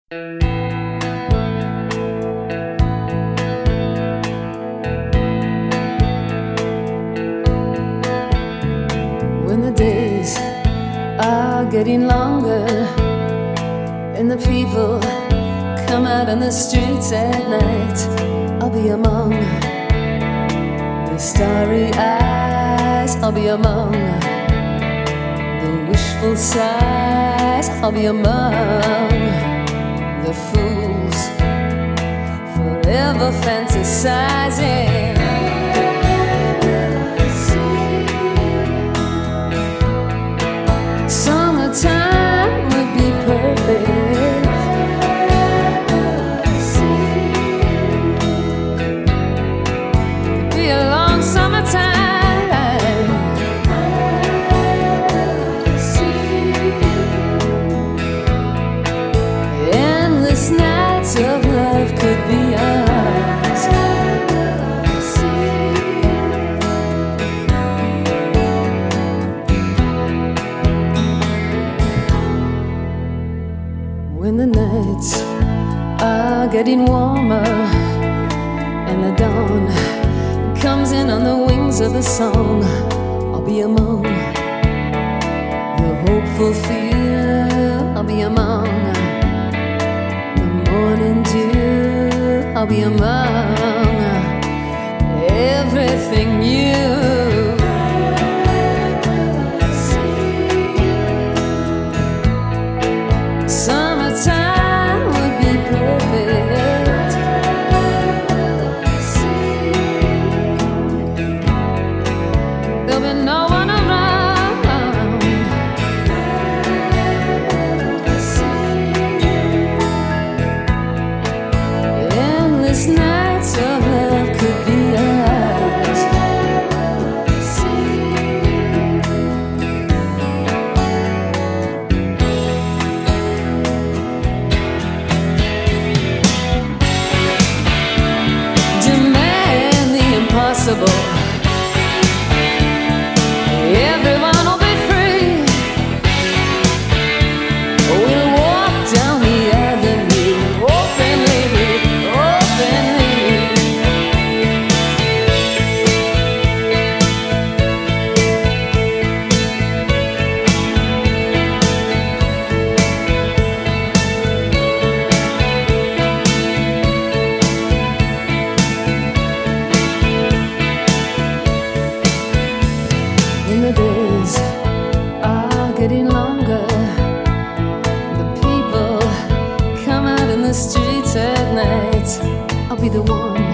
When the days are getting longer and the people come out on the streets at night, I'll be among the starry eyes. I'll be among the wishful sighs. I'll be among the fools forever fantasizing. Summertime would be perfect. It'd be a long summertime. Endless nights of love could be ours. When the nights are getting warmer and the dawn comes in on the wings of a song, I'll be among the hopeful fear. I'll be among the morning dew. I'll be among everything new. Summertime would be perfect. There'll be no one around. Endless nights of love could be ours. Demand the impossible. Everyone will be free. We'll walk down the avenue openly, openly. When the days are getting longer, the people come out in the streets at night, I'll be the one